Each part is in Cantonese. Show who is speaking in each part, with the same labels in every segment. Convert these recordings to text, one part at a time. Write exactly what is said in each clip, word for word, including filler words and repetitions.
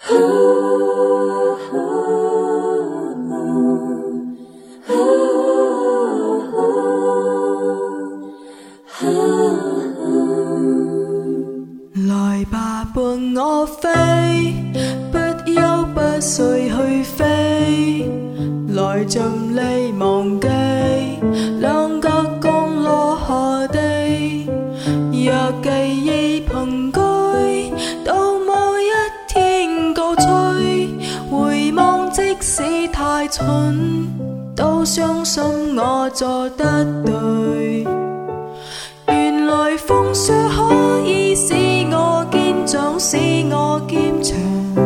Speaker 1: 來吧，伴我飛，不憂不睡去飛，來盡力忘記兩個降落何地。若記憶憑據，到某一天告吹，回望即使太蠢，都相信我做得對。原來風雪可以使我堅強，使我堅強。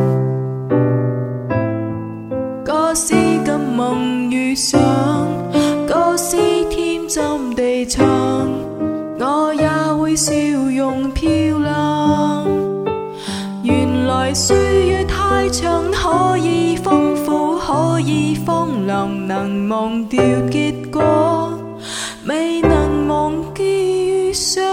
Speaker 1: 假使今夢遇上，假使天真地唱，我也會笑容漂亮。原來歲月太長，可以豐富，可以荒涼，能忘掉結果，未能忘記遇上。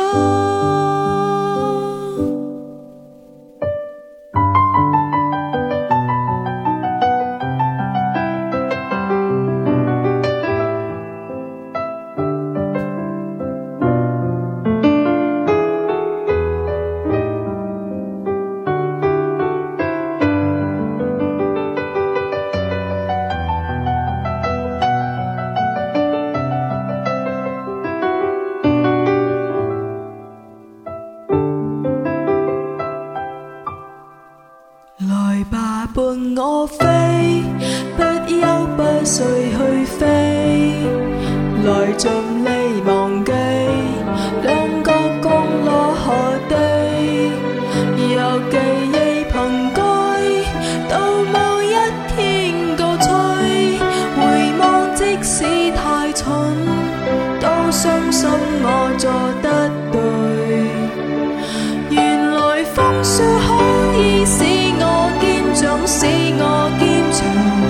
Speaker 1: 來吧，伴我飛，不憂不睡去飛，來盡力忘記兩個降落何地。若記憶憑據，到某一天告吹，回望即使太蠢，都相信我做得對。原來風雪可以使我堅強，使我堅強。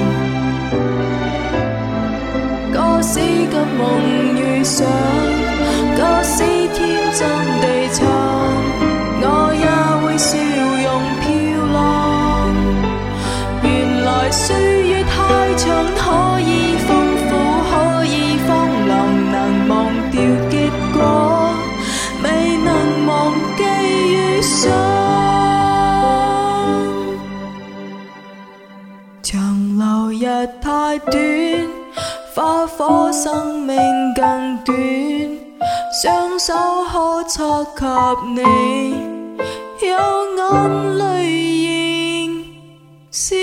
Speaker 1: 假使今夢遇上，假使天真地唱，我也會笑容漂亮。原來歲月太長，可以豐富，可以荒涼，能忘掉結果，未能忘記遇上。長流日太短，花火生命更短，雙手可觸及你，有眼淚仍笑。